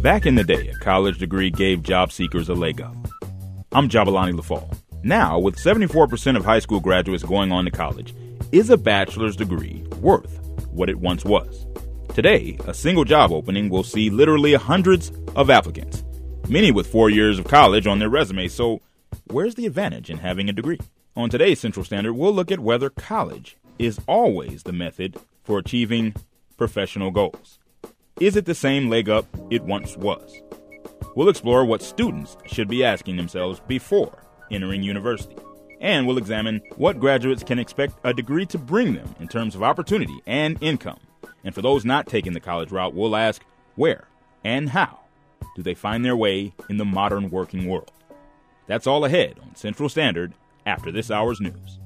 Back in the day, a college degree gave job seekers a leg up. I'm Jabalani Lafall. Now, with 74% of high school graduates going on to college, is a bachelor's degree worth what it once was? Today, a single job opening will see literally hundreds of applicants, many with 4 years of college on their resume. So where's the advantage in having a degree? On today's Central Standard, we'll look at whether college is always the method for achieving professional goals. Is it the same leg up it once was? We'll explore what students should be asking themselves before entering university. And we'll examine what graduates can expect a degree to bring them in terms of opportunity and income. And for those not taking the college route, we'll ask where and how do they find their way in the modern working world? That's all ahead on Central Standard after this hour's news.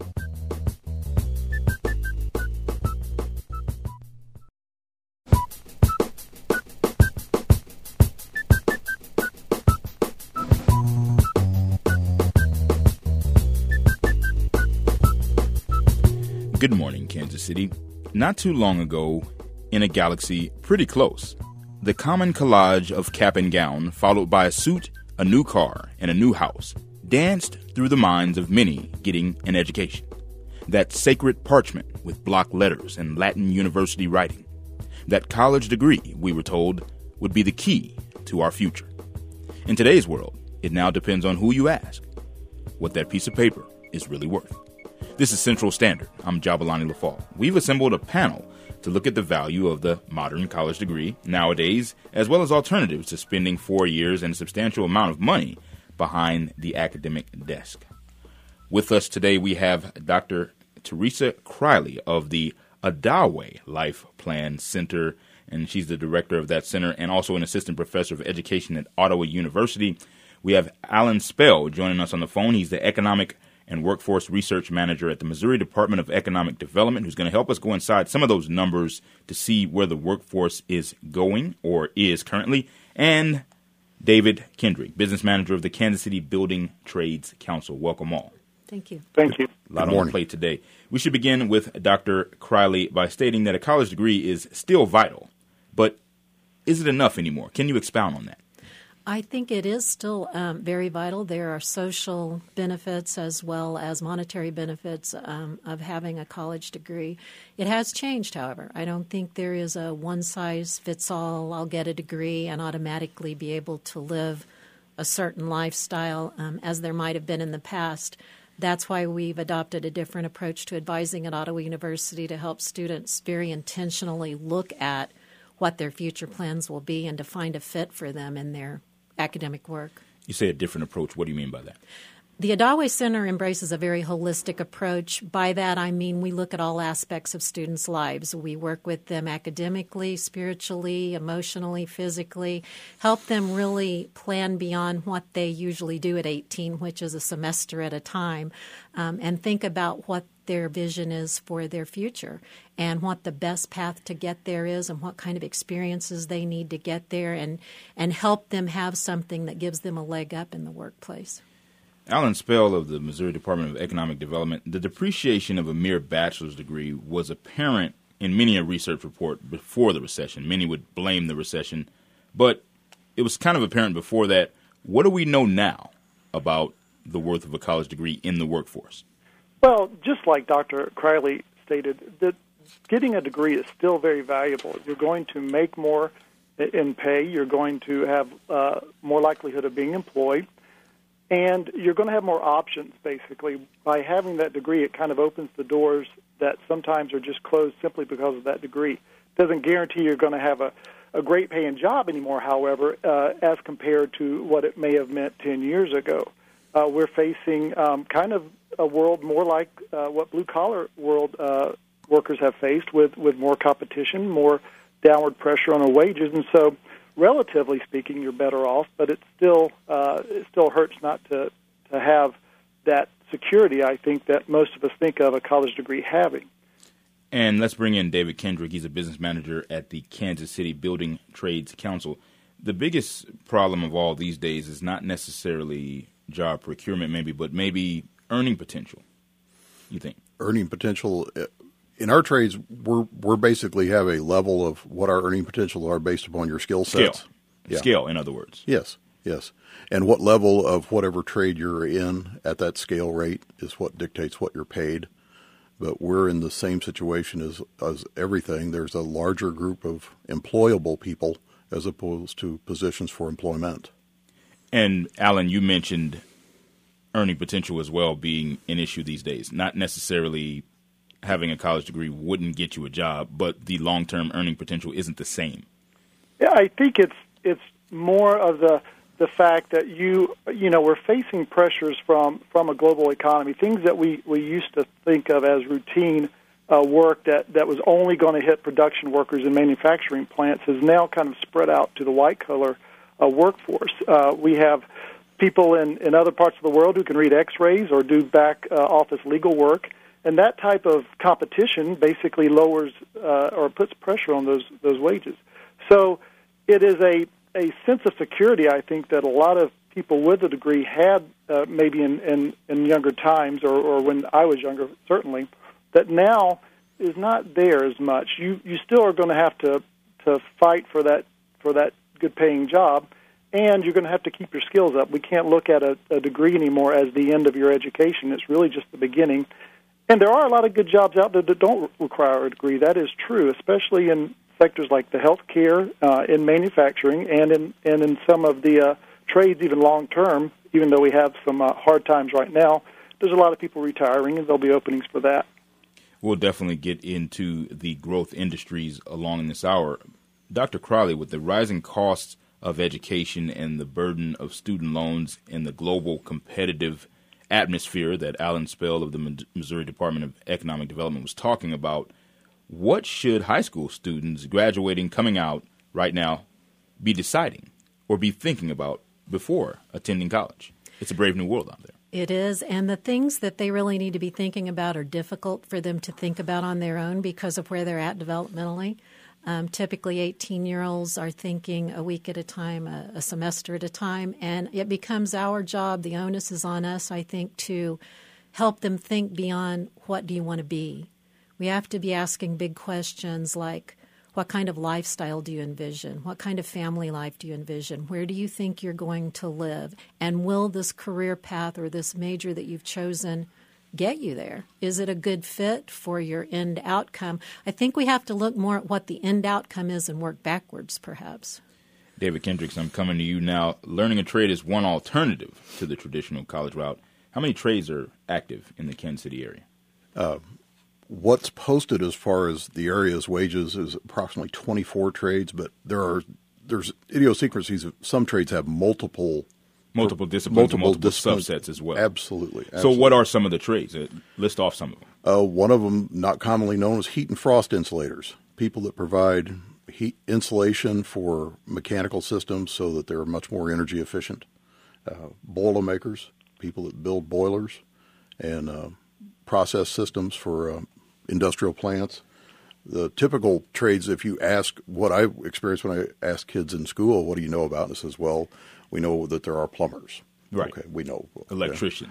Good morning, Kansas City. Not too long ago, in a galaxy pretty close, the common collage of cap and gown, followed by a suit, a new car, and a new house, danced through the minds of many getting an education. That sacred parchment with block letters and Latin university writing. That college degree, we were told, would be the key to our future. In today's world, it now depends on who you ask what that piece of paper is really worth. This is Central Standard. I'm Jabalani Lafall. We've assembled a panel to look at the value of the modern college degree nowadays, as well as alternatives to spending 4 years and a substantial amount of money behind the academic desk. With us today, we have Dr. Teresa Criley of the Adawe Life Plan Center, and she's the director of that center and also an assistant professor of education at Ottawa University. We have Alan Spell joining us on the phone. He's the economic and workforce research manager at the Missouri Department of Economic Development, who's going to help us go inside some of those numbers to see where the workforce is going or is currently. And David Kendrick, business manager of the Kansas City Building Trades Council. Welcome all. Thank you. Thank you. A lot on the plate today. We should begin with Dr. Criley by stating that a college degree is still vital, but is it enough anymore? Can you expound on that? I think it is still very vital. There are social benefits as well as monetary benefits of having a college degree. It has changed, however. I don't think there is a one-size-fits-all, I'll get a degree and automatically be able to live a certain lifestyle as there might have been in the past. That's why we've adopted a different approach to advising at Ottawa University to help students very intentionally look at what their future plans will be and to find a fit for them in their academic work. You say a different approach. What do you mean by that? The Adawe Center embraces a very holistic approach. By that, I mean we look at all aspects of students' lives. We work with them academically, spiritually, emotionally, physically, help them really plan beyond what they usually do at 18, which is a semester at a time, and think about what their vision is for their future and what the best path to get there is and what kind of experiences they need to get there and help them have something that gives them a leg up in the workplace. Alan Spell of the Missouri Department of Economic Development, the depreciation of a mere bachelor's degree was apparent in many a research report before the recession. Many would blame the recession, but it was kind of apparent before that. What do we know now about the worth of a college degree in the workforce? Well, just like Dr. Criley stated, that getting a degree is still very valuable. You're going to make more in pay. You're going to have more likelihood of being employed. And you're going to have more options, basically. By having that degree, it kind of opens the doors that sometimes are just closed simply because of that degree. It doesn't guarantee you're going to have a great paying job anymore, however, as compared to what it may have meant 10 years ago. We're facing kind of a world more like what blue-collar world workers have faced with more competition, more downward pressure on our wages. And so, relatively speaking, you're better off, but it still hurts not to have that security, I think, that most of us think of a college degree having. And let's bring in David Kendrick. He's a business manager at the Kansas City Building Trades Council. The biggest problem of all these days is not necessarily job procurement, maybe, but maybe earning potential, you think? Earning potential. In our trades, we're basically have a level of what our earning potential are based upon your skill sets. scale, in other words. Yes. And what level of whatever trade you're in at that scale rate is what dictates what you're paid. But we're in the same situation as everything. There's a larger group of employable people as opposed to positions for employment. And, Alan, you mentioned earning potential as well being an issue these days. Not necessarily having a college degree wouldn't get you a job, but the long-term earning potential isn't the same. Yeah, I think it's more of the fact that we're facing pressures from a global economy, things that we used to think of as routine work that was only going to hit production workers in manufacturing plants is now kind of spread out to the white-collar workforce. We have people in other parts of the world who can read X-rays or do back office legal work, and that type of competition basically lowers or puts pressure on those wages. So it is a sense of security, I think, that a lot of people with a degree had maybe in younger times or when I was younger, certainly, that now is not there as much. You still are going to have to fight for that good-paying job, and you're going to have to keep your skills up. We can't look at a degree anymore as the end of your education. It's really just the beginning. And there are a lot of good jobs out there that don't require a degree. That is true, especially in sectors like the healthcare, in manufacturing, and in some of the trades, even long-term, even though we have some hard times right now. There's a lot of people retiring, and there'll be openings for that. We'll definitely get into the growth industries along in this hour. Dr. Crowley, with the rising costs of education and the burden of student loans and the global competitive atmosphere that Alan Spell of the Missouri Department of Economic Development was talking about, what should high school students graduating, coming out right now, be deciding or be thinking about before attending college? It's a brave new world out there. It is, and the things that they really need to be thinking about are difficult for them to think about on their own because of where they're at developmentally. Typically, 18-year-olds are thinking a week at a time, a semester at a time, and it becomes our job, the onus is on us, I think, to help them think beyond what do you want to be. We have to be asking big questions like, what kind of lifestyle do you envision? What kind of family life do you envision? Where do you think you're going to live? And will this career path or this major that you've chosen get you there? Is it a good fit for your end outcome? I think we have to look more at what the end outcome is and work backwards, perhaps. David Kendricks, I'm coming to you now. Learning a trade is one alternative to the traditional college route. How many trades are active in the Kansas City area? What's posted as far as the area's wages is approximately 24 trades, but there's idiosyncrasies. Some trades have multiple disciplines, multiple subsets as well. Absolutely. So what are some of the trades? List off some of them. One of them, not commonly known, is heat and frost insulators, people that provide heat insulation for mechanical systems so that they're much more energy efficient. Boilermakers, people that build boilers and process systems for industrial plants. The typical trades, if you ask what I experienced when I asked kids in school, what do you know about? And it says, well, we know that there are plumbers. Right. Okay, we know. Electrician,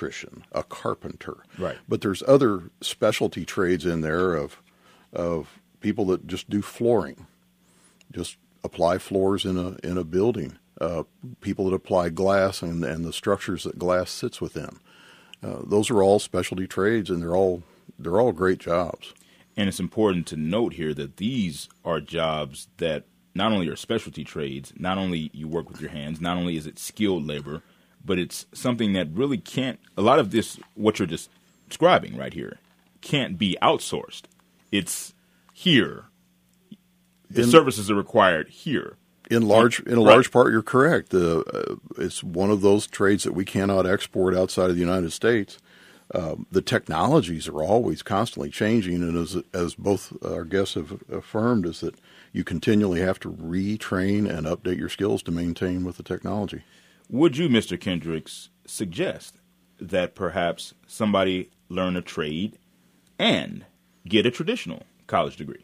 a carpenter. Right. But there's other specialty trades in there of people that just do flooring, just apply floors in a building. People that apply glass and the structures that glass sits within. Those are all specialty trades, and they're all great jobs. And it's important to note here that these are jobs that not only are specialty trades, not only you work with your hands, not only is it skilled labor, but it's something that really can't, a lot of this, what you're just describing right here, can't be outsourced. It's here. The services are required here. In large part, you're correct. It's one of those trades that we cannot export outside of the United States. The technologies are always constantly changing, and as both our guests have affirmed, is that you continually have to retrain and update your skills to maintain with the technology. Would you, Mr. Kendricks, suggest that perhaps somebody learn a trade and get a traditional college degree?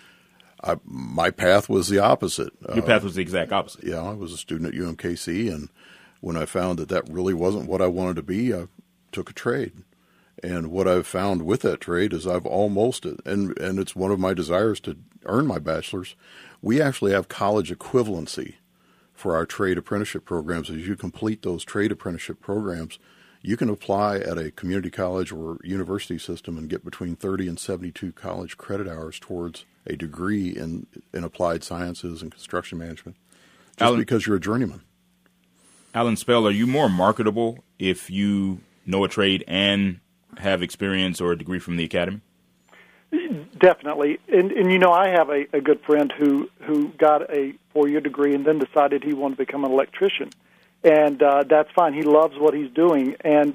My path was the opposite. Your path was the exact opposite. Yeah, I was a student at UMKC, and when I found that really wasn't what I wanted to be, I took a trade. And what I've found with that trade is I've almost, and it's one of my desires to earn my bachelor's, we actually have college equivalency for our trade apprenticeship programs. As you complete those trade apprenticeship programs, you can apply at a community college or university system and get between 30 and 72 college credit hours towards a degree in applied sciences and construction management, just because you're a journeyman. Alan Spell, are you more marketable if you know a trade and have experience or a degree from the academy? Definitely. And I have a good friend who got a 4-year degree and then decided he wanted to become an electrician. And that's fine. He loves what he's doing. And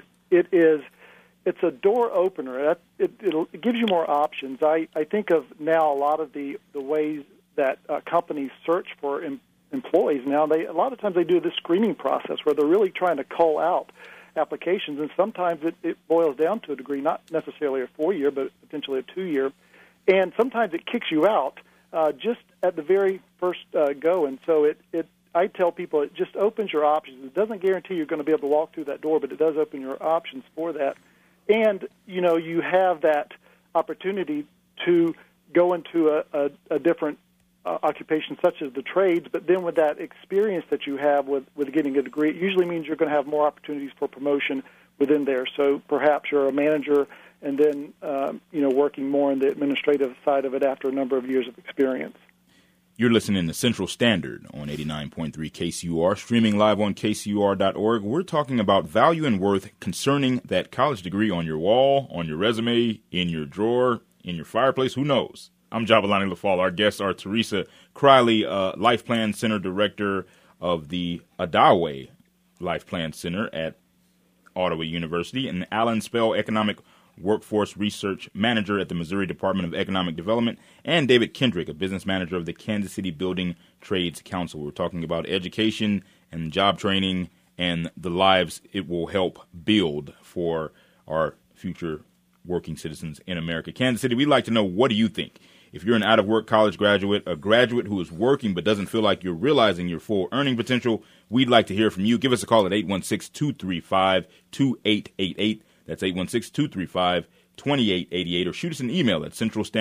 it's a door opener. It gives you more options. I think of now a lot of the ways that companies search for employees now. A lot of times they do this screening process where they're really trying to cull out applications, and sometimes it boils down to a degree, not necessarily a 4-year, but potentially a 2-year. And sometimes it kicks you out just at the very first go. And so I tell people it just opens your options. It doesn't guarantee you're going to be able to walk through that door, but it does open your options for that. And, you have that opportunity to go into a different occupation such as the trades, but then with that experience that you have with getting a degree, it usually means you're going to have more opportunities for promotion within there. So perhaps you're a manager and then, working more in the administrative side of it after a number of years of experience. You're listening to Central Standard on 89.3 KCUR, streaming live on kcur.org. We're talking about value and worth concerning that college degree on your wall, on your resume, in your drawer, in your fireplace, who knows? I'm Jabalani LaFall. Our guests are Teresa Criley, Life Plan Center Director of the Odawe Life Plan Center at Ottawa University, and Alan Spell, Economic Workforce Research Manager at the Missouri Department of Economic Development, and David Kendrick, a business manager of the Kansas City Building Trades Council. We're talking about education and job training and the lives it will help build for our future working citizens in America. Kansas City, we'd like to know, what do you think? If you're an out-of-work college graduate, a graduate who is working but doesn't feel like you're realizing your full earning potential, we'd like to hear from you. Give us a call at 816-235-2888. That's 816-235-2888. Or shoot us an email at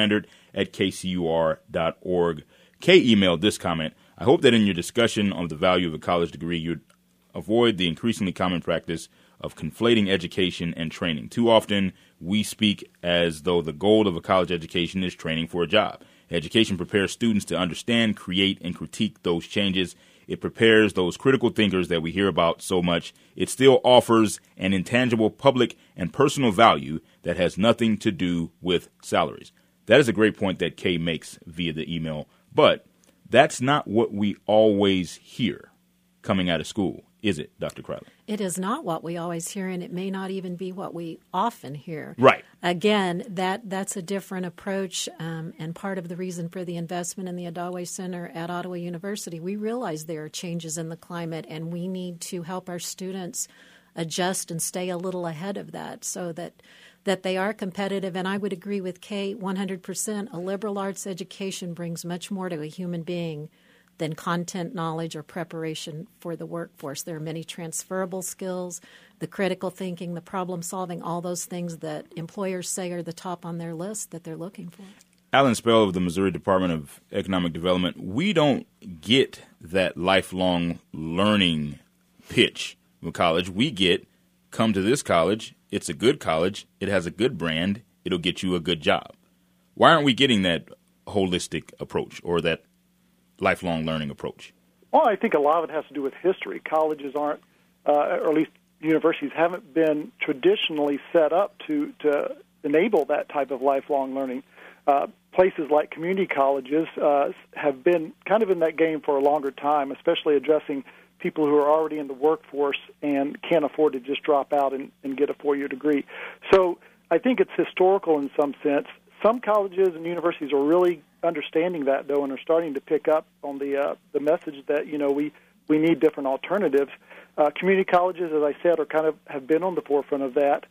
centralstandard@kcur.org. Kay emailed this comment: I hope that in your discussion of the value of a college degree, you'd avoid the increasingly common practice of conflating education and training. Too often, we speak as though the goal of a college education is training for a job. Education prepares students to understand, create, and critique those changes. It prepares those critical thinkers that we hear about so much. It still offers an intangible public and personal value that has nothing to do with salaries. That is a great point that Kay makes via the email, but that's not what we always hear coming out of school, is it, Dr. Criley? It is not what we always hear, and it may not even be what we often hear. Right. Again, that's a different approach, and part of the reason for the investment in the Odawe Center at Ottawa University. We realize there are changes in the climate, and we need to help our students adjust and stay a little ahead of that so that they are competitive. And I would agree with Kay 100%. A liberal arts education brings much more to a human being than content knowledge or preparation for the workforce. There are many transferable skills, the critical thinking, the problem solving, all those things that employers say are the top on their list that they're looking for. Alan Spell of the Missouri Department of Economic Development, we don't get that lifelong learning pitch with college. We get, come to this college, it's a good college, it has a good brand, it'll get you a good job. Why aren't we getting that holistic approach or that lifelong learning approach? Well, I think a lot of it has to do with history. Colleges aren't, or at least universities haven't been traditionally set up to enable that type of lifelong learning. Places like community colleges have been kind of in that game for a longer time, especially addressing people who are already in the workforce and can't afford to just drop out and get a 4-year degree. So I think it's historical in some sense. Some colleges and universities are really understanding that, though, and are starting to pick up on the message that, we need different alternatives. Community colleges, as I said, have been on the forefront of that.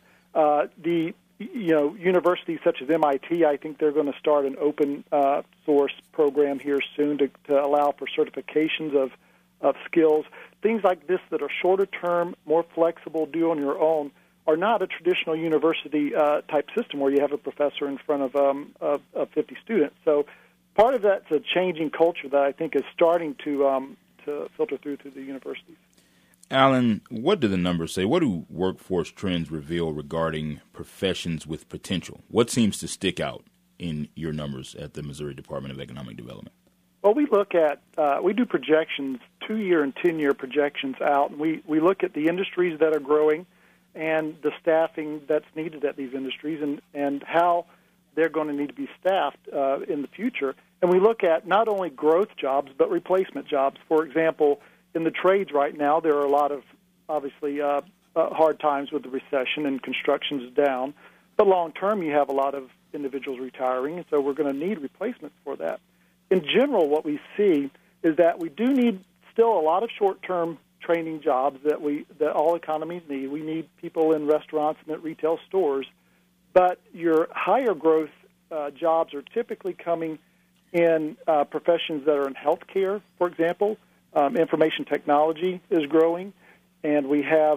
Universities such as MIT, I think they're going to start an open source program here soon to allow for certifications of skills. Things like this that are shorter term, more flexible, do on your own, are not a traditional university type system where you have a professor in front of 50 students. So part of that's a changing culture that I think is starting to to filter through to the universities. Alan, what do the numbers say? What do workforce trends reveal regarding professions with potential? What seems to stick out in your numbers at the Missouri Department of Economic Development? Well, we look at, we do projections, 2-year and 10-year projections out, and we look at the industries that are growing and the staffing that's needed at these industries and how they're going to need to be staffed in the future. And we look at not only growth jobs, but replacement jobs. For example, in the trades right now, there are a lot of, obviously, hard times with the recession and construction's down. But long term, you have a lot of individuals retiring, and so we're going to need replacements for that. In general, what we see is that we do need still a lot of short-term training jobs that all economies need. We need people in restaurants and at retail stores. But your higher growth jobs are typically coming in professions that are in healthcare, for example. Information technology is growing, and we have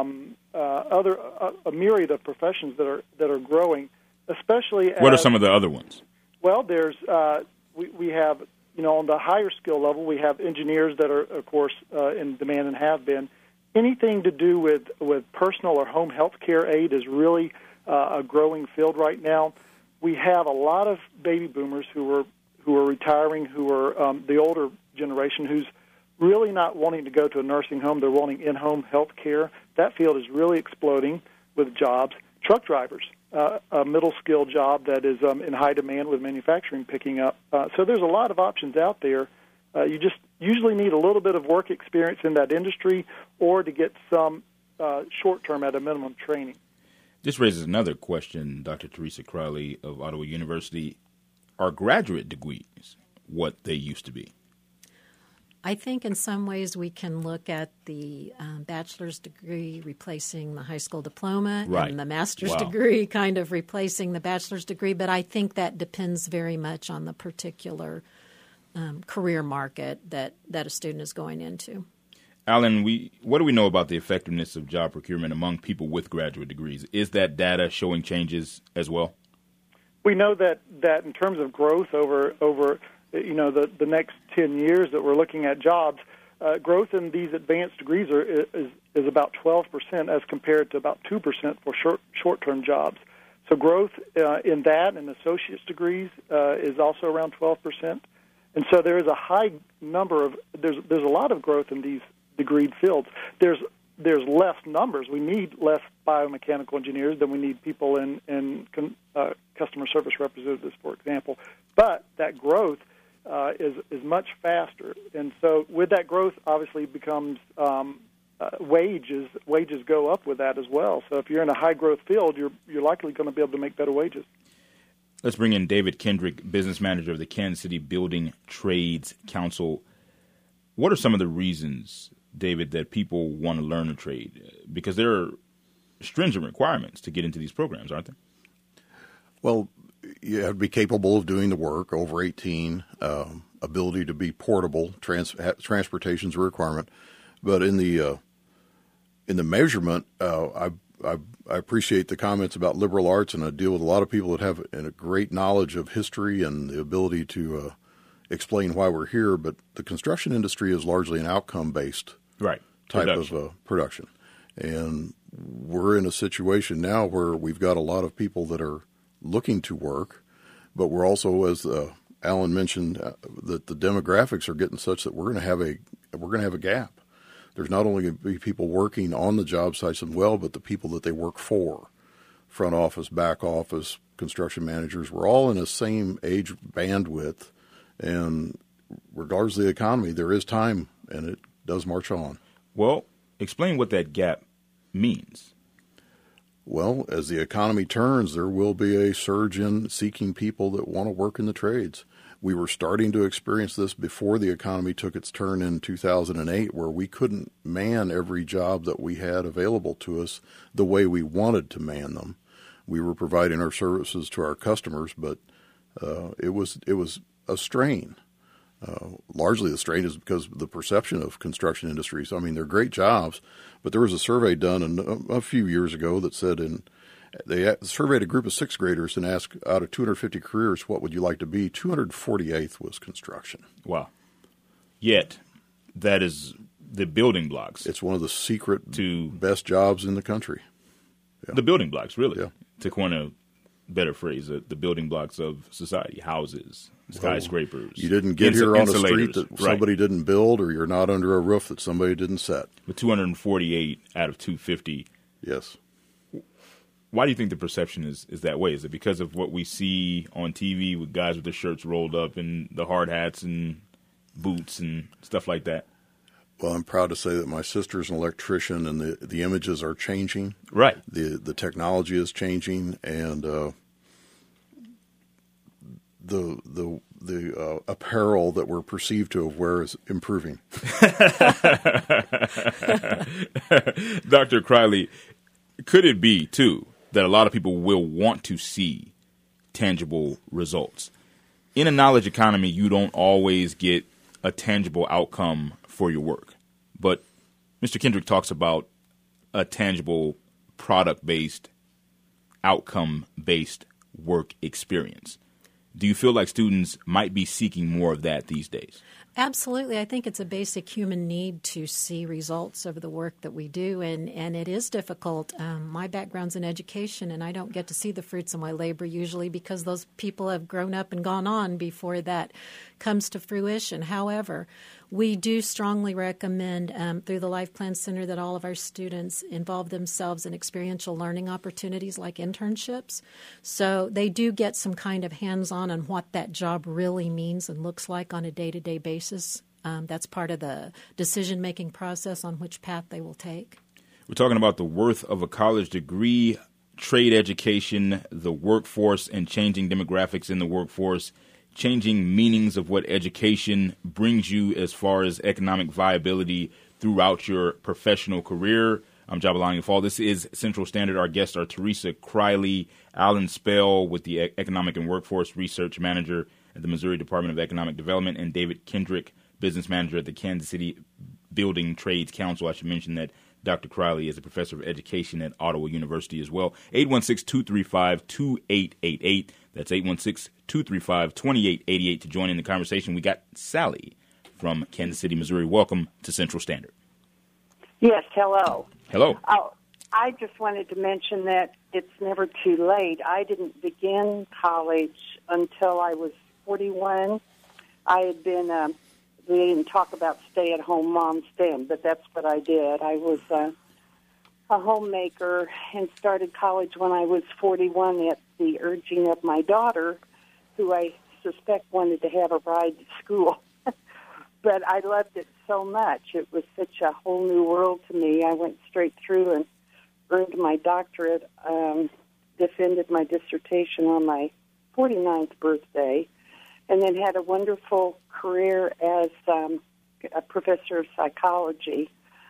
a myriad of professions that are growing, especially. What are some of the other ones? Well, there's we have, on the higher skill level, we have engineers that are, of course, in demand and have been. Anything to do with personal or home health care aid is really a growing field right now. We have a lot of baby boomers who are retiring, who are the older generation, who's really not wanting to go to a nursing home. They're wanting in-home health care. That field is really exploding with jobs. Truck drivers, a middle-skill job that is in high demand with manufacturing picking up. So there's a lot of options out there. You just usually need a little bit of work experience in that industry or to get some short-term at a minimum training. This raises another question, Dr. Teresa Crowley of Ottawa University. Are graduate degrees what they used to be? I think in some ways we can look at the bachelor's degree replacing the high school diploma and the master's degree kind of replacing the bachelor's degree, but I think that depends very much on the particular career market that a student is going into. Alan, what do we know about the effectiveness of job procurement among people with graduate degrees? Is that data showing changes as well? We know that in terms of growth over the next 10 years that we're looking at jobs, growth in these advanced degrees is about 12% as compared to about 2% for short-term jobs. So growth in that and associate's degrees is also around 12%. And so there is a high number of there's a lot of growth in these degreed fields. There's less numbers. We need less biomechanical engineers than we need people in customer service representatives, for example. But that growth is much faster, and so with that growth, obviously becomes wages. Wages go up with that as well. So if you're in a high growth field, you're likely going to be able to make better wages. Let's bring in David Kendrick, business manager of the Kansas City Building Trades Council. What are some of the reasons, David, that people want to learn a trade? Because there are stringent requirements to get into these programs, aren't there? Well, you have to be capable of doing the work, over 18, ability to be portable, transportation is a requirement. But in the measurement, I appreciate the comments about liberal arts, and I deal with a lot of people that have a great knowledge of history and the ability to explain why we're here. But the construction industry is largely an outcome-based type of production. And we're in a situation now where we've got a lot of people that are looking to work, but we're also, as Alan mentioned, that the demographics are getting such that we're going to have a gap. There's not only going to be people working on the job sites as well, but the people that they work for, front office, back office, construction managers. We're all in the same age bandwidth, and regardless of the economy, there is time, and it does march on. Well, explain what that gap means. Well, as the economy turns, there will be a surge in seeking people that want to work in the trades. We were starting to experience this before the economy took its turn in 2008, where we couldn't man every job that we had available to us the way we wanted to man them. We were providing our services to our customers, but it was a strain. Largely the strain is because of the perception of construction industries. I mean, they're great jobs, but there was a survey done a few years ago that said they surveyed a group of sixth graders and asked, out of 250 careers, what would you like to be? 248th was construction. Wow. Yet, that is the building blocks. It's one of the secret best jobs in the country. The building blocks, really. Yeah. To coin a better phrase, the building blocks of society, houses, skyscrapers. You didn't get here on a street that right. somebody didn't build, or you're not under a roof that somebody didn't set. With 248 out of 250. Yes. Why do you think the perception is that way? Is it because of what we see on TV with guys with their shirts rolled up and the hard hats and boots and stuff like that? Well, I'm proud to say that my sister's an electrician, and the images are changing. Right. The technology is changing, and the apparel that we're perceived to wear is improving. Dr. Criley, could it be, too, that a lot of people will want to see tangible results? In a knowledge economy, you don't always get a tangible outcome for your work. But Mr. Kendrick talks about a tangible product-based, outcome-based work experience. Do you feel like students might be seeking more of that these days? Absolutely. I think it's a basic human need to see results of the work that we do, and it is difficult. My background's in education, and I don't get to see the fruits of my labor usually because those people have grown up and gone on before that comes to fruition. However, we do strongly recommend through the Life Plan Center that all of our students involve themselves in experiential learning opportunities like internships. So they do get some kind of hands-on on what that job really means and looks like on a day-to-day basis. That's part of the decision-making process on which path they will take. We're talking about the worth of a college degree, trade education, the workforce, and changing demographics in the workforce, changing meanings of what education brings you as far as economic viability throughout your professional career. I'm Jabalani Fall. This is Central Standard. Our guests are Teresa Criley, Alan Spell with the Economic and Workforce Research Manager at the Missouri Department of Economic Development, and David Kendrick, Business Manager at the Kansas City Building Trades Council. I should mention that Dr. Criley is a professor of education at Ottawa University as well. 816-235-2888. That's 816-235-2888 to join in the conversation. We got Sally from Kansas City, Missouri. Welcome to Central Standard. Yes, hello. Hello. Oh, I just wanted to mention that it's never too late. I didn't begin college until I was 41. I had been, we didn't talk about stay-at-home moms then, but that's what I did. I was a homemaker and started college when I was 41 at the urging of my daughter, who I suspect wanted to have a ride to school. But I loved it so much. It was such a whole new world to me. I went straight through and earned my doctorate, defended my dissertation on my 49th birthday, and then had a wonderful career as a professor of psychology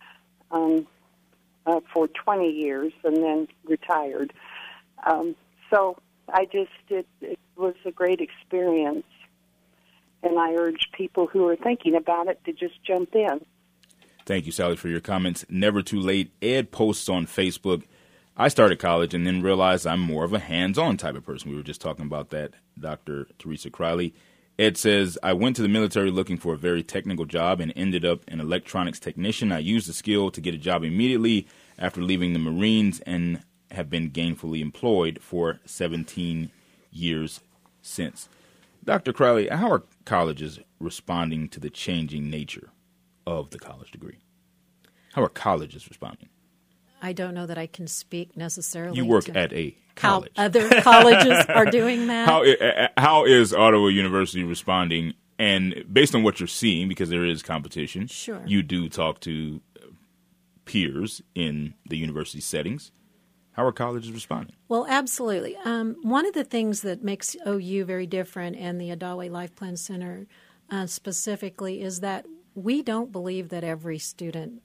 for 20 years and then retired. So it was a great experience, and I urge people who are thinking about it to just jump in. Thank you, Sally, for your comments. Never too late. Ed posts on Facebook, I started college and then realized I'm more of a hands-on type of person. We were just talking about that, Dr. Teresa Criley. Ed says, I went to the military looking for a very technical job and ended up an electronics technician. I used the skill to get a job immediately after leaving the Marines and have been gainfully employed for 17 years since. Dr. Criley, how are colleges responding to the changing nature of the college degree? How are colleges responding? I don't know that I can speak necessarily. You work at a college. How other colleges are doing that? How is Ottawa University responding? And based on what you're seeing, because there is competition, sure, you do talk to peers in the university settings. How are colleges responding? Well, absolutely. One of the things that makes OU very different and the Adawe Life Plan Center specifically is that we don't believe that every student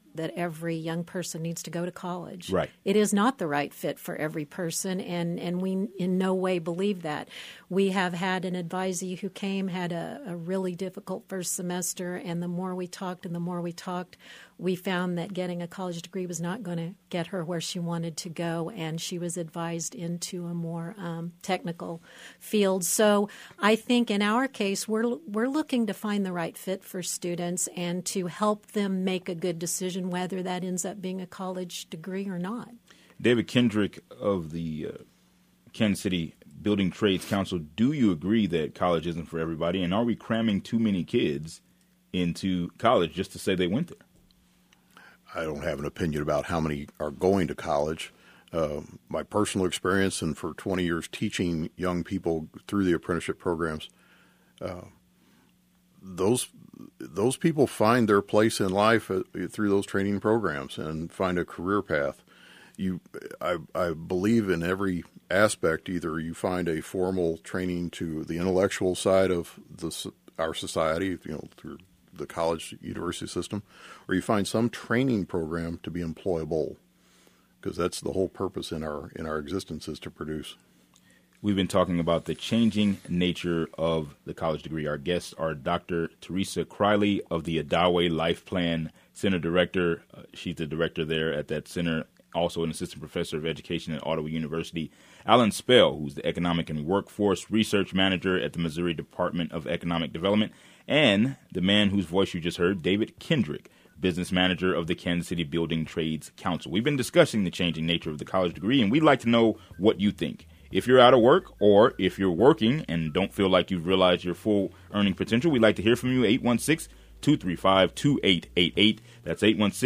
that every young person needs to go to college. Right. It is not the right fit for every person, and we in no way believe that. We have had an advisee who had a really difficult first semester, and the more we talked, we found that getting a college degree was not going to get her where she wanted to go, and she was advised into a more technical field. So I think in our case, we're looking to find the right fit for students and to help them make a good decision whether that ends up being a college degree or not. David Kendrick of the Kansas City Building Trades Council, do you agree that college isn't for everybody, and are we cramming too many kids into college just to say they went there? I don't have an opinion about how many are going to college. My personal experience, and for 20 years teaching young people through the apprenticeship programs, those people find their place in life through those training programs and find a career path. I believe in every aspect. Either you find a formal training to the intellectual side of our society, through the college university system, or you find some training program to be employable, because that's the whole purpose in our existence, is to produce. We've been talking about the changing nature of the college degree. Our guests are Dr. Teresa Criley of the Adawe Life Plan Center Director. She's the director there at that center, also an assistant professor of education at Ottawa University. Alan Spell, who's the Economic and Workforce Research Manager at the Missouri Department of Economic Development, and the man whose voice you just heard, David Kendrick, Business Manager of the Kansas City Building Trades Council. We've been discussing the changing nature of the college degree, and we'd like to know what you think. If you're out of work, or if you're working and don't feel like you've realized your full earning potential, we'd like to hear from you. 816-235-2888. That's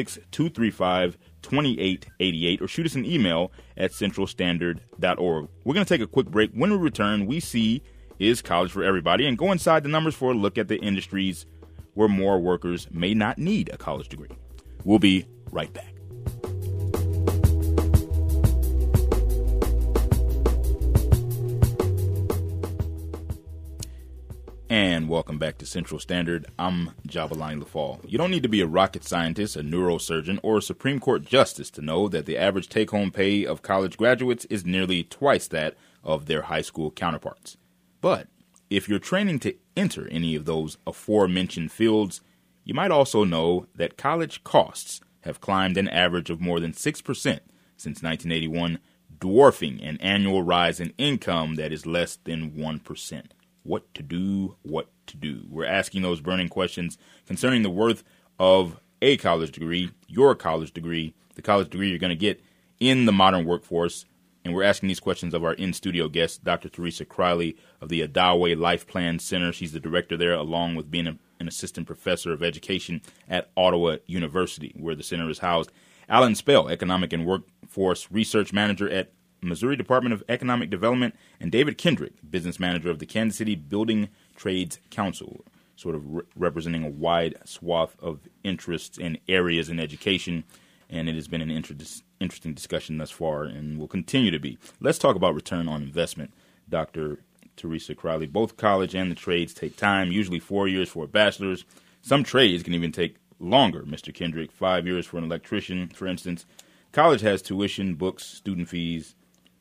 816-235-2888. Or shoot us an email at centralstandard.org. We're going to take a quick break. When we return, we see is college for everybody, and go inside the numbers for a look at the industries where more workers may not need a college degree. We'll be right back. And welcome back to Central Standard. I'm Jabalani Lafall. You don't need to be a rocket scientist, a neurosurgeon, or a Supreme Court justice to know that the average take-home pay of college graduates is nearly twice that of their high school counterparts. But if you're training to enter any of those aforementioned fields, you might also know that college costs have climbed an average of more than 6% since 1981, dwarfing an annual rise in income that is less than 1%. What to do, what to do? We're asking those burning questions concerning the worth of a college degree, your college degree, the college degree you're going to get in the modern workforce. And we're asking these questions of our in-studio guest, Dr. Teresa Criley of the Adawe Life Plan Center. She's the director there, along with being an assistant professor of education at Ottawa University, where the center is housed. Alan Spell, Economic and Workforce Research Manager at Missouri Department of Economic Development, and David Kendrick, Business Manager of the Kansas City Building Trades Council, sort of representing a wide swath of interests and areas in education. And it has been an interesting discussion thus far and will continue to be. Let's talk about return on investment. Dr. Teresa Criley, both college and the trades take time, usually 4 years for a bachelor's. Some trades can even take longer, Mr. Kendrick, 5 years for an electrician, for instance. College has tuition, books, student fees.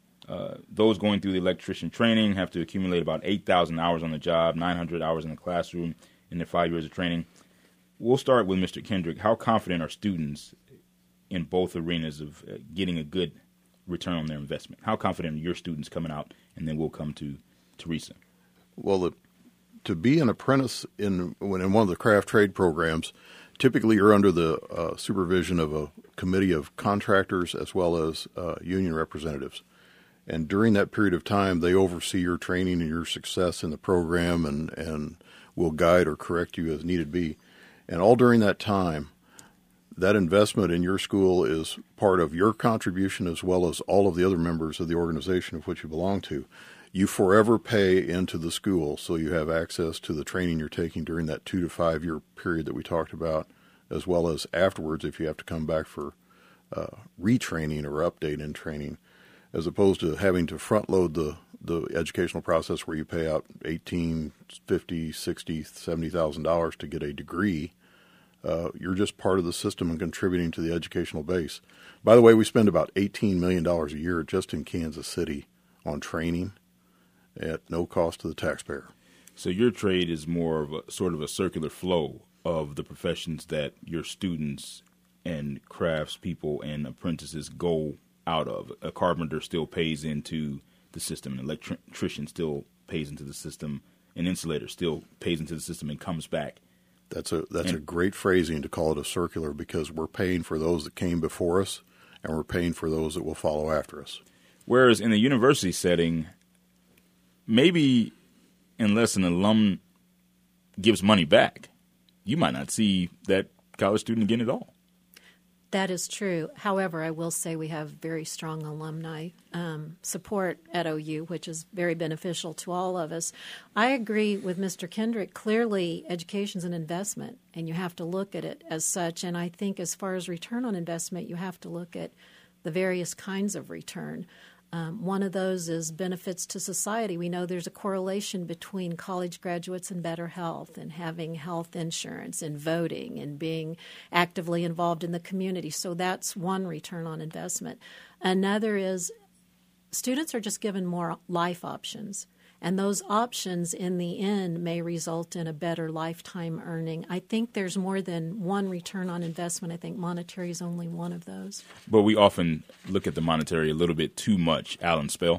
Those going through the electrician training have to accumulate about 8,000 hours on the job, 900 hours in the classroom in their 5 years of training. We'll start with Mr. Kendrick. How confident are students in both arenas of getting a good return on their investment? How confident are your students coming out? And then we'll come to Teresa. Well, to be an apprentice in one of the craft trade programs, typically you're under the supervision of a committee of contractors as well as union representatives. And during that period of time, they oversee your training and your success in the program and will guide or correct you as needed be. And all during that time, that investment in your school is part of your contribution as well as all of the other members of the organization of which you belong to. You forever pay into the school, so you have access to the training you're taking during that 2 to 5 year period that we talked about, as well as afterwards if you have to come back for retraining or update in training, as opposed to having to front load the educational process where you pay out $18,000, $50,000, $60,000, $70,000 to get a degree. you're just part of the system and contributing to the educational base. By the way, we spend about $18 million a year just in Kansas City on training at no cost to the taxpayer. So your trade is more of a sort of a circular flow of the professions that your students and craftspeople and apprentices go out of. A carpenter still pays into the system, an electrician still pays into the system, an insulator still pays into the system and comes back. That's a great phrasing to call it a circular, because we're paying for those that came before us and we're paying for those that will follow after us. Whereas in the university setting, maybe unless an alum gives money back, you might not see that college student again at all. That is true. However, I will say we have very strong alumni support at OU, which is very beneficial to all of us. I agree with Mr. Kendrick. Clearly, education is an investment, and you have to look at it as such. And I think as far as return on investment, you have to look at the various kinds of return. One of those is benefits to society. We know there's a correlation between college graduates and better health, and having health insurance, and voting, and being actively involved in the community. So that's one return on investment. Another is students are just given more life options. And those options in the end may result in a better lifetime earning. I think there's more than one return on investment. I think monetary is only one of those. But we often look at the monetary a little bit too much. Alan Spell?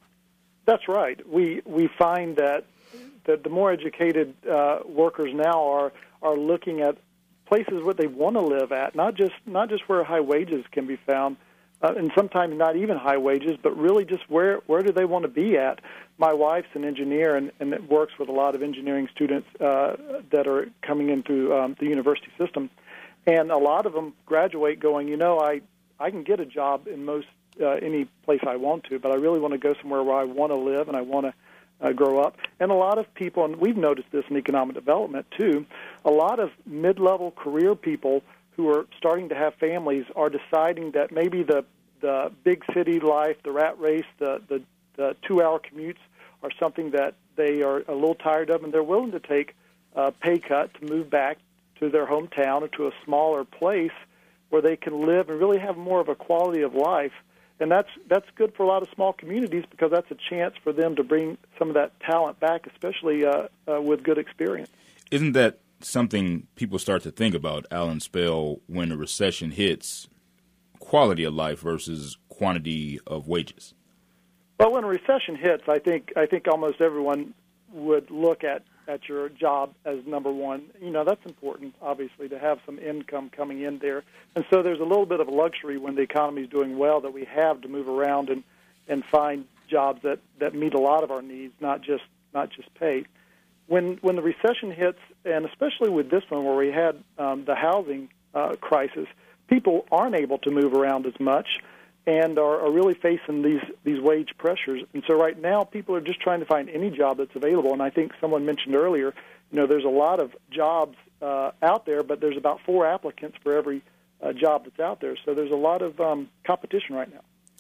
That's right. We find that the more educated workers now are looking at places where they want to live at, not just where high wages can be found, and sometimes not even high wages, but really just where do they want to be at. My wife's an engineer and works with a lot of engineering students that are coming in through the university system. And a lot of them graduate going, I can get a job in most any place I want to, but I really want to go somewhere where I want to live and I want to grow up. And a lot of people, and we've noticed this in economic development too, a lot of mid-level career people who are starting to have families are deciding that maybe the big city life, the rat race, the 2-hour commutes are something that they are a little tired of, and they're willing to take a pay cut to move back to their hometown or to a smaller place where they can live and really have more of a quality of life. And that's good for a lot of small communities, because that's a chance for them to bring some of that talent back, especially with good experience. Isn't that something people start to think about, Alan Spell, when a recession hits? Quality of life versus quantity of wages? Well, when a recession hits, I think almost everyone would look at your job as number one. That's important, obviously, to have some income coming in there. And so there's a little bit of a luxury when the economy is doing well that we have to move around and find jobs that meet a lot of our needs, not just pay. When the recession hits, and especially with this one where we had the housing crisis, people aren't able to move around as much and are really facing these wage pressures. And so right now, people are just trying to find any job that's available. And I think someone mentioned earlier, there's a lot of jobs out there, but there's about 4 applicants for every job that's out there. So there's a lot of competition right now.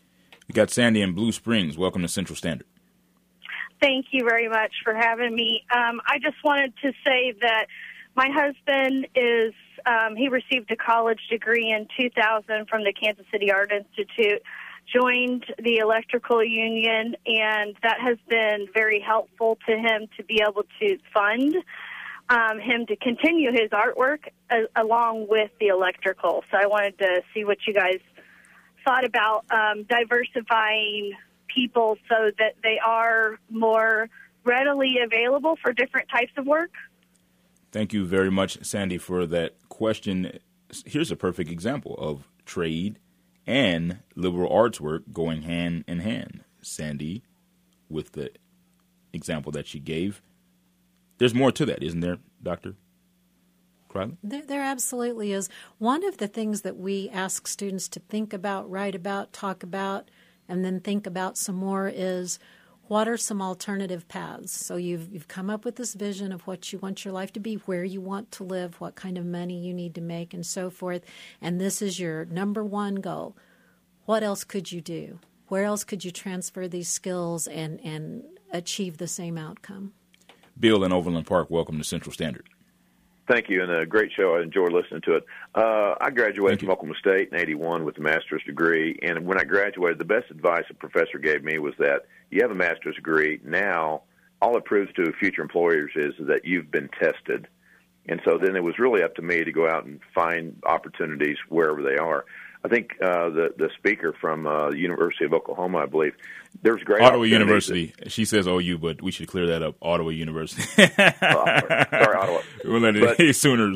We got Sandy in Blue Springs. Welcome to Central Standard. Thank you very much for having me. I just wanted to say that my husband he received a college degree in 2000 from the Kansas City Art Institute, joined the electrical union, and that has been very helpful to him to be able to fund him to continue his artwork along with the electrical. So I wanted to see what you guys thought about diversifying people so that they are more readily available for different types of work. Thank you very much, Sandy, for that question. Here's a perfect example of trade and liberal arts work going hand in hand. Sandy, with the example that she gave, there's more to that, isn't there, Dr. Kreitler? There absolutely is. One of the things that we ask students to think about, write about, talk about, and then think about some more is, what are some alternative paths? So you've come up with this vision of what you want your life to be, where you want to live, what kind of money you need to make, and so forth. And this is your number one goal. What else could you do? Where else could you transfer these skills and achieve the same outcome? Bill in Overland Park, welcome to Central Standard. Thank you, and a great show. I enjoyed listening to it. I graduated from Oklahoma State in '81 with a master's degree, and when I graduated, the best advice a professor gave me was that you have a master's degree. Now, all it proves to future employers is that you've been tested. And so then it was really up to me to go out and find opportunities wherever they are. I think the speaker from the University of Oklahoma, I believe, there's great Ottawa University. She says OU, but we should clear that up. Ottawa University. Sorry, Ottawa. We'll let it Sooners.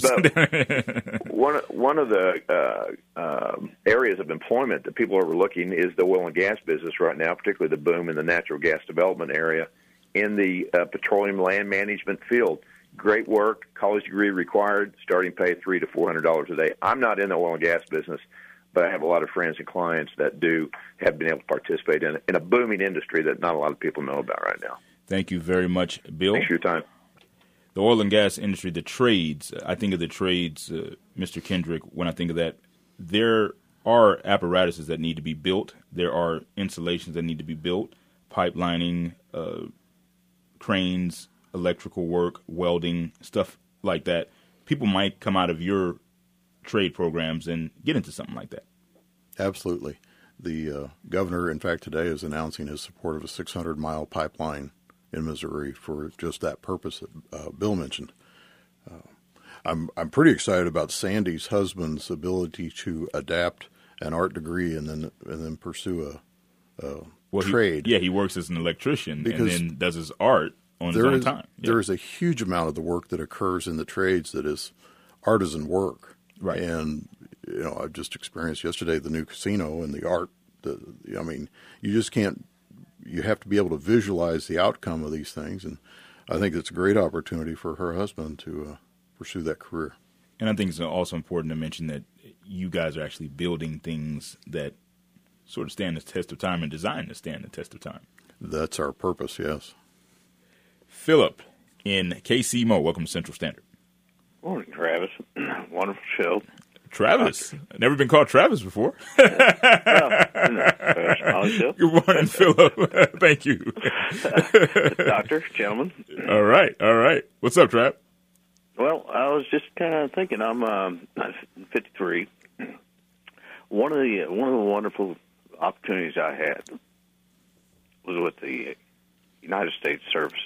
One of the areas of employment that people are overlooking is the oil and gas business right now, particularly the boom in the natural gas development area in the petroleum land management field. Great work, college degree required, starting pay $300 to $400 a day. I'm not in the oil and gas business, but I have a lot of friends and clients that have been able to participate in a booming industry that not a lot of people know about right now. Thank you very much, Bill. Thanks for your time. The oil and gas industry, the trades, I think of the trades, Mr. Kendrick, when I think of that, there are apparatuses that need to be built. There are installations that need to be built, pipelining, cranes, electrical work, welding, stuff like that. People might come out of your trade programs and get into something like that. Absolutely. The governor, in fact, today is announcing his support of a 600-mile pipeline in Missouri for just that purpose that Bill mentioned. I'm pretty excited about Sandy's husband's ability to adapt an art degree and then pursue a trade. He works as an electrician and then does his art on his own time. Yeah. There is a huge amount of the work that occurs in the trades that is artisan work. Right. And, I've just experienced yesterday the new casino and the art. You just can't – you have to be able to visualize the outcome of these things. And I think it's a great opportunity for her husband to pursue that career. And I think it's also important to mention that you guys are actually building things that sort of stand the test of time and designed to stand the test of time. That's our purpose, yes. Philip in KC Mo, welcome to Central Standard. Morning, Travis. Wonderful show. Travis. I've never been called Travis before. Good morning, Philip. Thank you. Doctor, gentlemen. All right. What's up, Trav? Well, I was just kind of thinking, I'm 53. One of the wonderful opportunities I had was with the United States Services.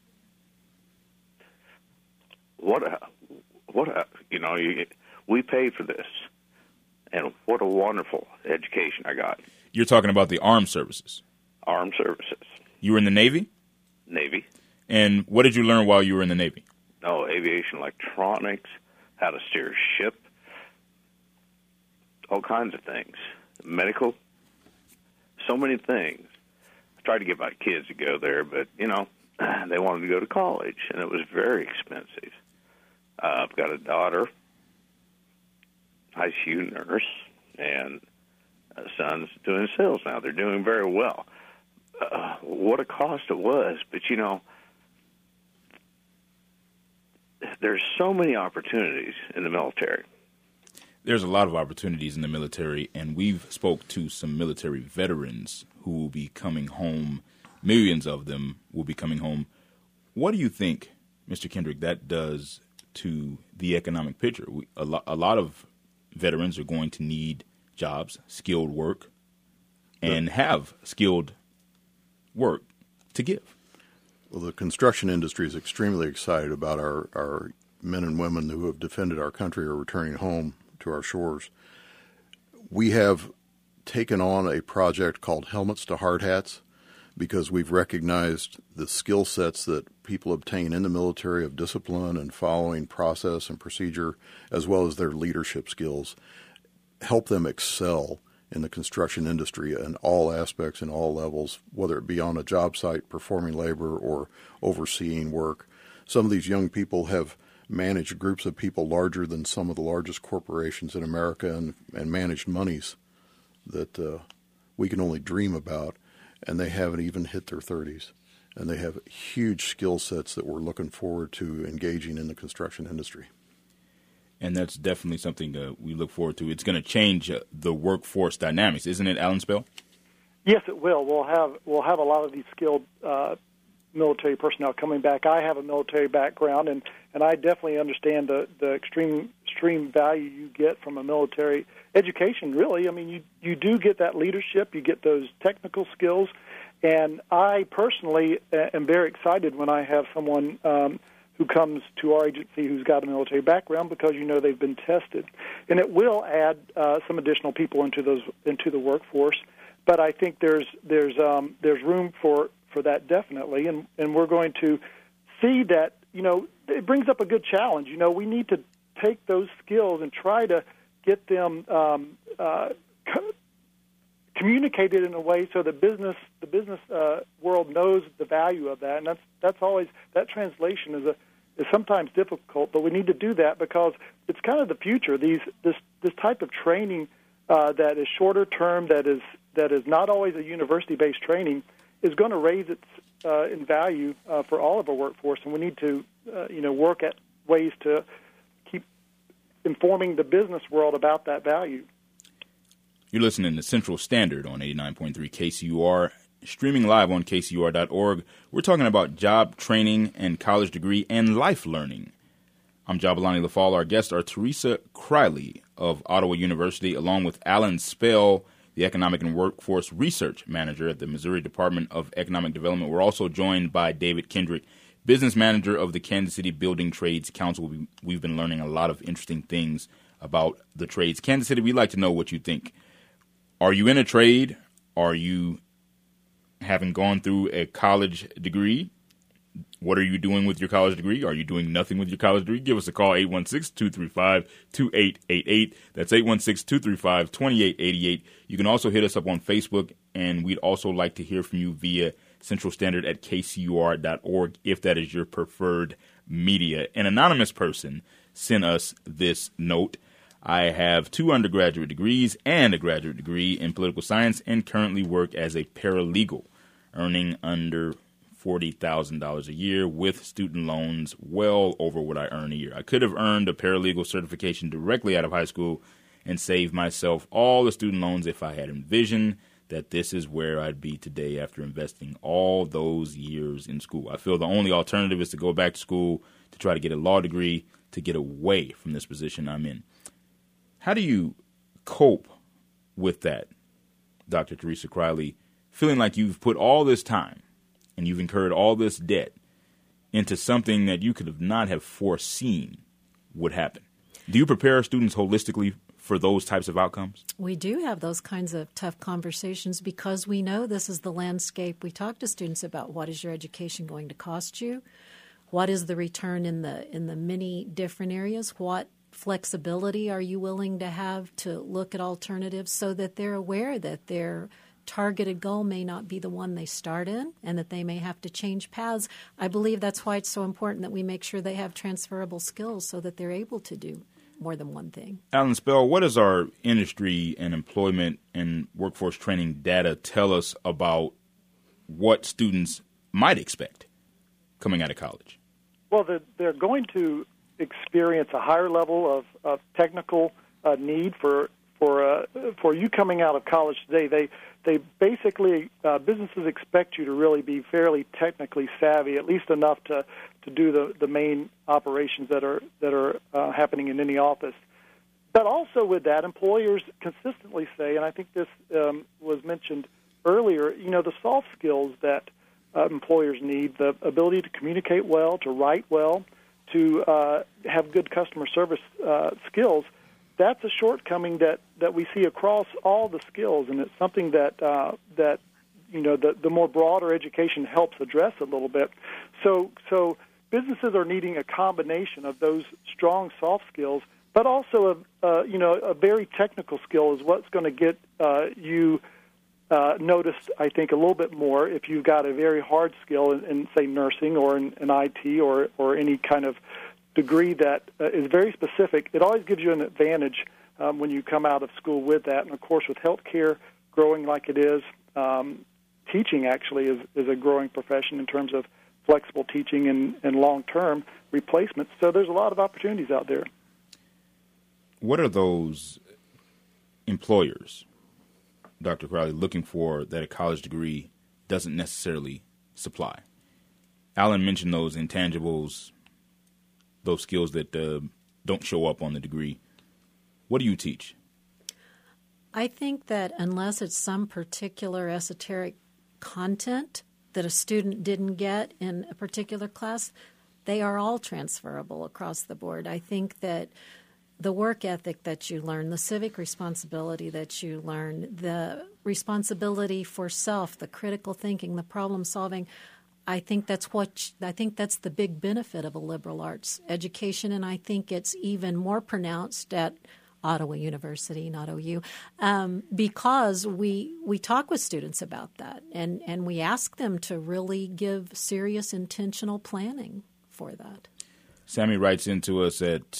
We paid for this, and what a wonderful education I got. You're talking about the armed services. Armed services. You were in the Navy? Navy. And what did you learn while you were in the Navy? Aviation electronics, how to steer a ship, all kinds of things. Medical, so many things. I tried to get my kids to go there, but, they wanted to go to college, and it was very expensive. I've got a daughter, ICU nurse, and a son's doing sales now. They're doing very well. What a cost it was, but, there's so many opportunities in the military. There's a lot of opportunities in the military, and we've spoke to some military veterans who will be coming home. Millions of them will be coming home. What do you think, Mr. Kendrick, that does to the economic picture? A lot of veterans are going to need jobs, skilled work, and have skilled work to give. Well, the construction industry is extremely excited about our men and women who have defended our country or returning home to our shores. We have taken on a project called Helmets to Hard Hats because we've recognized the skill sets that people obtain in the military of discipline and following process and procedure, as well as their leadership skills, help them excel in the construction industry in all aspects and all levels, whether it be on a job site performing labor or overseeing work. Some of these young people have managed groups of people larger than some of the largest corporations in America and managed monies that we can only dream about, and they haven't even hit their 30s. And they have huge skill sets that we're looking forward to engaging in the construction industry. And that's definitely something we look forward to. It's going to change the workforce dynamics, isn't it, Alan Spell? Yes, it will. We'll have a lot of these skilled military personnel coming back. I have a military background, and I definitely understand the extreme value you get from a military education, really. I mean, you do get that leadership, you get those technical skills, and I personally am very excited when I have someone who comes to our agency who's got a military background, because they've been tested, and it will add some additional people into the workforce. But I think there's room for that definitely, and we're going to see that. It brings up a good challenge. We need to take those skills and try to get them communicated in a way so the business world knows the value of that, and that's always, that translation is sometimes difficult, but we need to do that because it's kind of the future. This type of training that is shorter term, that is not always a university-based training, is going to raise its in value for all of our workforce, and we need to work at ways to keep informing the business world about that value. You're listening to Central Standard on 89.3 KCUR, streaming live on kcur.org. We're talking about job training and college degree and life learning. I'm Jabalani Lafall. Our guests are Teresa Criley of Ottawa University, along with Alan Spell, the Economic and Workforce Research Manager at the Missouri Department of Economic Development. We're also joined by David Kendrick, Business Manager of the Kansas City Building Trades Council. We've been learning a lot of interesting things about the trades. Kansas City, we'd like to know what you think. Are you in a trade? Are you having gone through a college degree? What are you doing with your college degree? Are you doing nothing with your college degree? Give us a call, 816-235-2888. That's 816-235-2888. You can also hit us up on Facebook, and we'd also like to hear from you via Central Standard at kcur.org if that is your preferred media. An anonymous person sent us this note. I have 2 undergraduate degrees and a graduate degree in political science and currently work as a paralegal, earning under $40,000 a year with student loans well over what I earn a year. I could have earned a paralegal certification directly out of high school and saved myself all the student loans if I had envisioned that this is where I'd be today after investing all those years in school. I feel the only alternative is to go back to school to try to get a law degree to get away from this position I'm in. How do you cope with that, Dr. Teresa Criley, feeling like you've put all this time and you've incurred all this debt into something that you could not have foreseen would happen? Do you prepare students holistically for those types of outcomes? We do have those kinds of tough conversations because we know this is the landscape. We talk to students about what is your education going to cost you, what is the return in the many different areas, what flexibility are you willing to have to look at alternatives so that they're aware that their targeted goal may not be the one they start in and that they may have to change paths. I believe that's why it's so important that we make sure they have transferable skills so that they're able to do more than one thing. Alan Spell, what does our industry and employment and workforce training data tell us about what students might expect coming out of college? Well, they're going to experience a higher level of technical need for you coming out of college today. They basically businesses expect you to really be fairly technically savvy, at least enough to do the main operations that are happening in any office. But also with that, employers consistently say, and I think this was mentioned earlier, the soft skills that employers need, the ability to communicate well, to write well, to have good customer service skills, that's a shortcoming that we see across all the skills, and it's something that the more broader education helps address a little bit. So businesses are needing a combination of those strong soft skills, but also a very technical skill is what's going to get you noticed, I think, a little bit more if you've got a very hard skill in say, nursing or in IT or any kind of degree that is very specific. It always gives you an advantage when you come out of school with that. And, of course, with healthcare growing like it is, teaching actually is a growing profession in terms of flexible teaching and long-term replacements. So there's a lot of opportunities out there. What are those employers, Dr. Criley, looking for that a college degree doesn't necessarily supply? Alan mentioned those intangibles, those skills that don't show up on the degree. What do you teach? I think that unless it's some particular esoteric content that a student didn't get in a particular class, they are all transferable across the board. I think that the work ethic that you learn, the civic responsibility that you learn, the responsibility for self, the critical thinking, the problem solving, I think that's the big benefit of a liberal arts education, and I think it's even more pronounced at Ottawa University, not OU, because we talk with students about that, and we ask them to really give serious intentional planning for that. Sammy writes into us at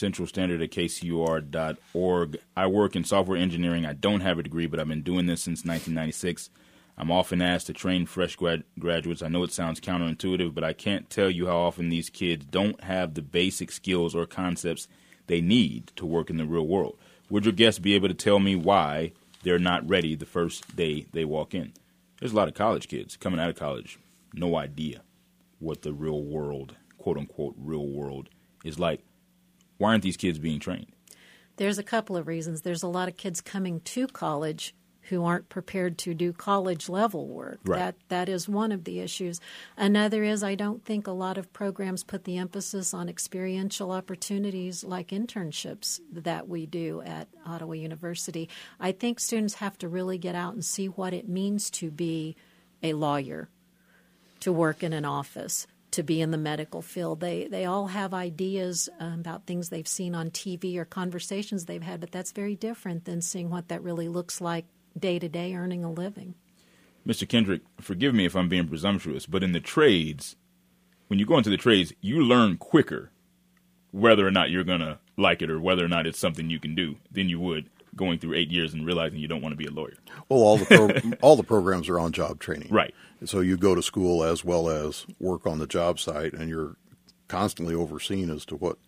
centralstandard@kcur.org. I work in software engineering. I don't have a degree, but I've been doing this since 1996. I'm often asked to train fresh graduates. I know it sounds counterintuitive, but I can't tell you how often these kids don't have the basic skills or concepts they need to work in the real world. Would your guests be able to tell me why they're not ready the first day they walk in? There's a lot of college kids coming out of college, no idea what the real world, quote-unquote real world, is like. Why aren't these kids being trained? There's a couple of reasons. There's a lot of kids coming to college who aren't prepared to do college-level work. Right. That is one of the issues. Another is I don't think a lot of programs put the emphasis on experiential opportunities like internships that we do at Ottawa University. I think students have to really get out and see what it means to be a lawyer, to work in an office, to be in the medical field. They all have ideas about things they've seen on TV or conversations they've had, but that's very different than seeing what that really looks like day-to-day earning a living. Mr. Kendrick, forgive me if I'm being presumptuous, but in the trades, when you go into the trades, you learn quicker whether or not you're going to like it or whether or not it's something you can do than you would going through 8 years and realizing you don't want to be a lawyer. Well, all the programs are on-job training. Right. So you go to school as well as work on the job site, and you're constantly overseen as to what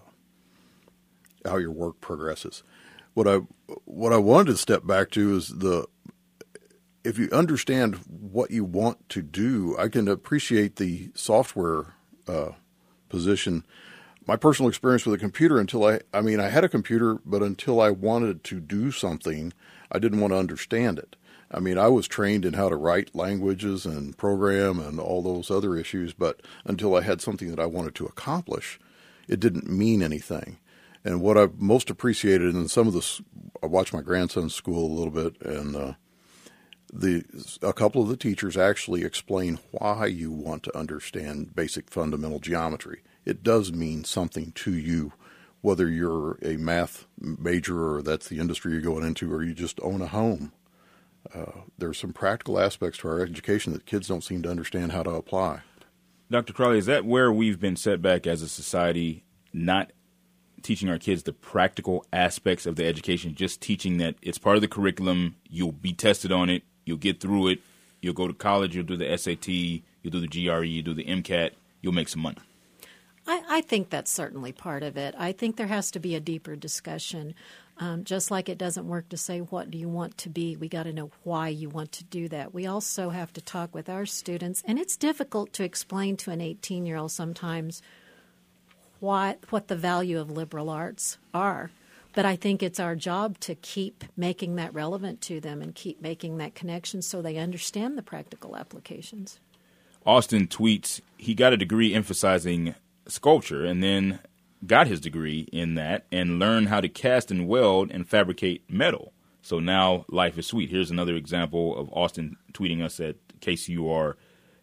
how your work progresses. What I wanted to step back to is if you understand what you want to do, I can appreciate the software position. My personal experience with a computer I had a computer, but until I wanted to do something, I didn't want to understand it. I mean, I was trained in how to write languages and program and all those other issues, but until I had something that I wanted to accomplish, it didn't mean anything. And what I've most appreciated in some of this, I watched my grandson's school a little bit, and a couple of the teachers actually explain why you want to understand basic fundamental geometry. It does mean something to you, whether you're a math major or that's the industry you're going into, or you just own a home. There's some practical aspects to our education that kids don't seem to understand how to apply. Dr. Crowley, is that where we've been set back as a society, not teaching our kids the practical aspects of the education, just teaching that it's part of the curriculum, you'll be tested on it, you'll get through it, you'll go to college, you'll do the SAT, you'll do the GRE, you'll do the MCAT, you'll make some money? I think that's certainly part of it. I think there has to be a deeper discussion. Just like it doesn't work to say, what do you want to be? We got to know why you want to do that. We also have to talk with our students, and it's difficult to explain to an 18-year-old sometimes what the value of liberal arts are. But I think it's our job to keep making that relevant to them and keep making that connection so they understand the practical applications. Austin tweets he got a degree emphasizing sculpture and then got his degree in that and learned how to cast and weld and fabricate metal. So now life is sweet. Here's another example of Austin tweeting us at KCUR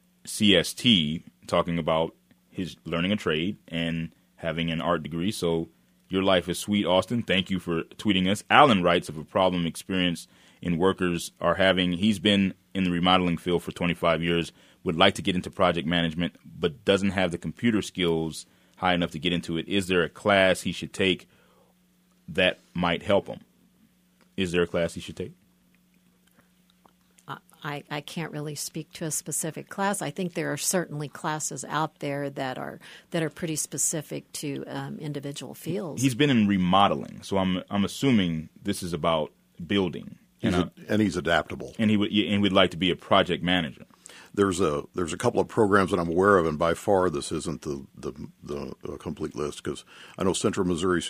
CST talking about his learning a trade and having an art degree. So your life is sweet, Austin. Thank you for tweeting us. Alan writes of a problem experience in workers are having. He's been in the remodeling field for 25 years, would like to get into project management, but doesn't have the computer skills high enough to get into it. Is there a class he should take that might help him? Is there a class he should take? I can't really speak to a specific class. I think there are certainly classes out there that are pretty specific to individual fields. He's been in remodeling, so I'm assuming this is about building. And he's adaptable. And he would like to be a project manager. There's a couple of programs that I'm aware of, and by far this isn't the complete list, because I know Central Missouri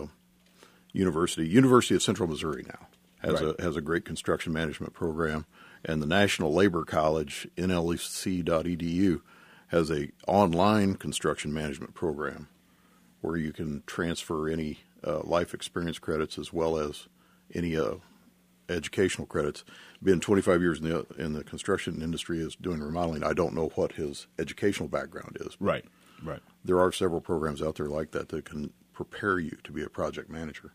University of Central Missouri now has a great construction management program, and the National Labor College, nlec.edu, has a online construction management program where you can transfer any life experience credits as well as any educational credits. Being 25 years in the construction industry is doing remodeling, I don't know what his educational background is. Right. There are several programs out there like that can prepare you to be a project manager.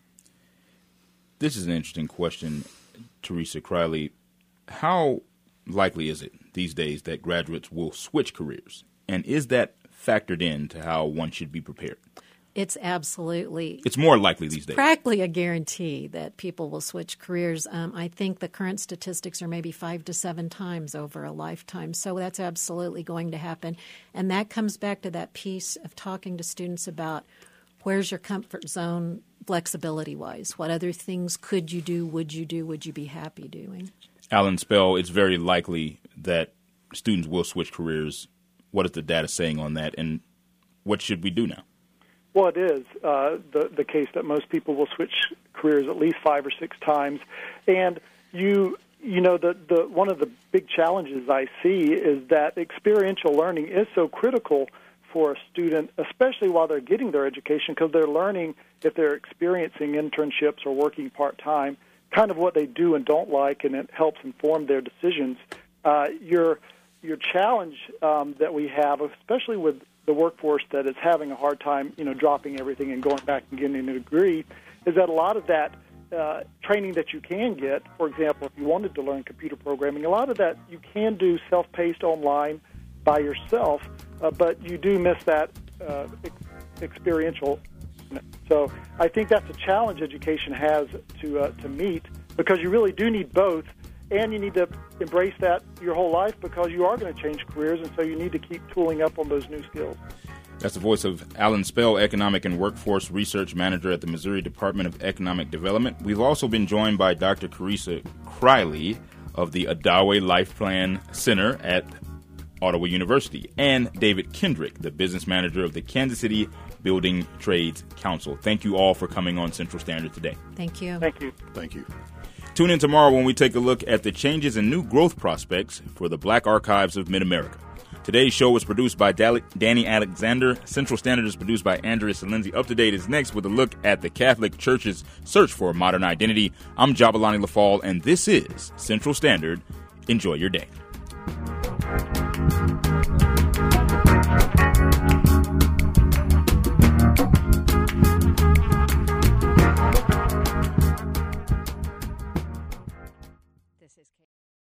This is an interesting question, Teresa Criley. How likely is it these days that graduates will switch careers? And is that factored into how one should be prepared? It's absolutely. It's more likely these days. Practically a guarantee that people will switch careers. I think the current statistics are maybe 5 to 7 times over a lifetime. So that's absolutely going to happen. And that comes back to that piece of talking to students about where's your comfort zone flexibility-wise? What other things could you do, would you be happy doing? Alan Spell, it's very likely that students will switch careers. What is the data saying on that, and what should we do now? Well, it is the case that most people will switch careers at least 5 or 6 times, and you know the one of the big challenges I see is that experiential learning is so critical for a student, especially while they're getting their education, because they're learning, if they're experiencing internships or working part-time, kind of what they do and don't like, and it helps inform their decisions. Your challenge that we have, especially with the workforce that is having a hard time, dropping everything and going back and getting a degree, is that a lot of that training that you can get, for example, if you wanted to learn computer programming, a lot of that you can do self-paced online by yourself, but you do miss that experiential. So I think that's a challenge education has to meet, because you really do need both, and you need to embrace that your whole life, because you are going to change careers, and so you need to keep tooling up on those new skills. That's the voice of Alan Spell, Economic and Workforce Research Manager at the Missouri Department of Economic Development. We've also been joined by Dr. Teresa Criley of the Adawe Life Plan Center at Ottawa University, and David Kendrick, the business manager of the Kansas City Building Trades Council. Thank you all for coming on Central Standard today. Thank you. Thank you. Thank you. Tune in tomorrow when we take a look at the changes and new growth prospects for the Black Archives of Mid-America. Today's show was produced by Danny Alexander. Central Standard is produced by Andrea Lindsay. Up to Date is next with a look at the Catholic Church's search for a modern identity. I'm Jabalani LaFall, and this is Central Standard. Enjoy your day.